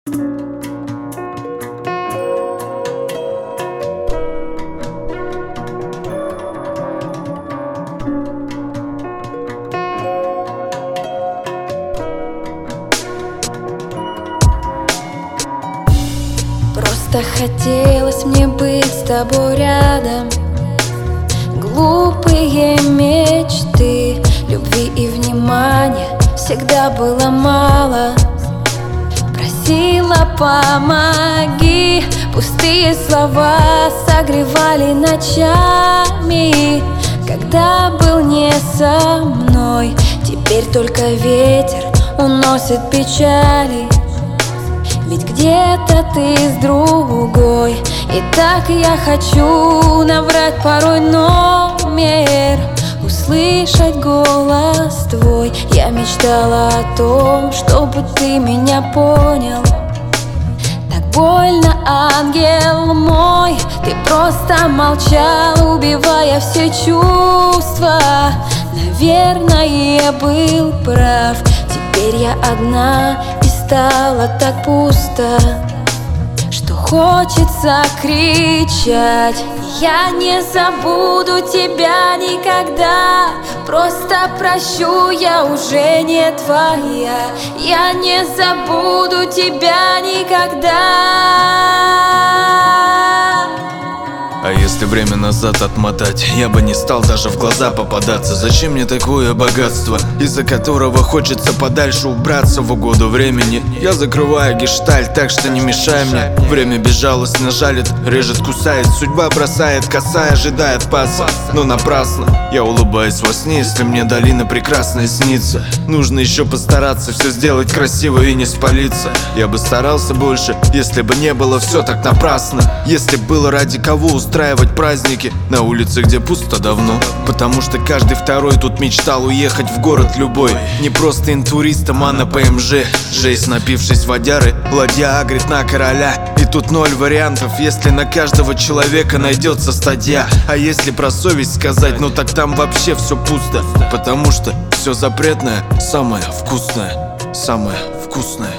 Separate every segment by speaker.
Speaker 1: Просто хотелось мне быть с тобой рядом. Глупые мечты, любви и внимания всегда было мало. Просила, помоги, пустые слова согревали ночами. Когда был не со мной, теперь только ветер уносит печали. Ведь где-то ты с другой, и так я хочу набрать порой номер, услышать голос твой. Я мечтала о том, чтобы ты меня понял. Так больно, ангел мой, ты просто молчал, убивая все чувства. Наверное, я был прав, теперь я одна. Стало так пусто, что хочется кричать. Я не забуду тебя никогда, просто прощу, я уже не твоя. Я не забуду тебя никогда.
Speaker 2: А если время назад отмотать, я бы не стал даже в глаза попадаться. Зачем мне такое богатство, из-за которого хочется подальше убраться в угоду времени? Я закрываю гештальт, так что не мешай мне. Время безжалостно жалит, режет, кусает. Судьба бросает, косая, ожидает паса, но напрасно. Я улыбаюсь во сне, если мне долина прекрасная снится. Нужно еще постараться все сделать красиво и не спалиться. Я бы старался больше, если бы не было все так напрасно. Если было ради кого устраивать праздники на улице, где пусто давно. Потому что каждый второй тут мечтал уехать в город любой. Не просто интуристом, а на ПМЖ. Жесть, напившись водяры, ладья агрит на короля. И тут 0 вариантов, если на каждого человека найдется статья. А если про совесть сказать, ну так там вообще все пусто. Потому что все запретное самое вкусное. Самое вкусное.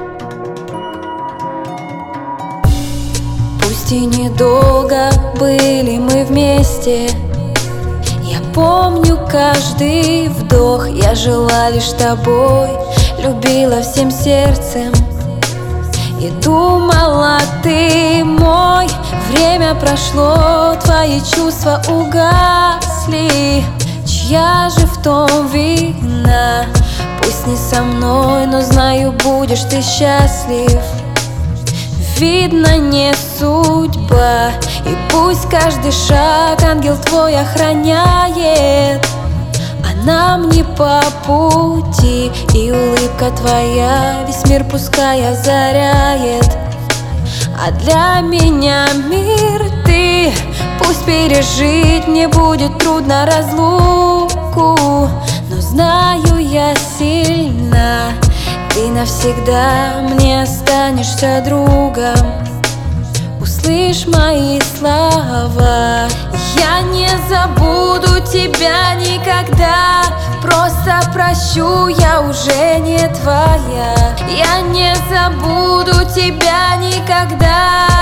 Speaker 1: Пусть и недолго были мы вместе, я помню каждый вдох. Я жила лишь тобой, любила всем сердцем и думала, ты мой. Время прошло, твои чувства угасли. Чья же в том вина? Пусть не со мной, но знаю, будешь ты счастлив. Видно, не судьба, и пусть каждый шаг ангел твой охраняет, а нам не по пути, и улыбка твоя весь мир пускай озаряет. А для меня мир ты, пусть пережить мне будет трудно разлуку, но знаю я сильно, ты навсегда мне останешься другом. Услышь мои слова, я не забуду тебя никогда. Просто прощу, я уже не твоя. Я не забуду тебя никогда.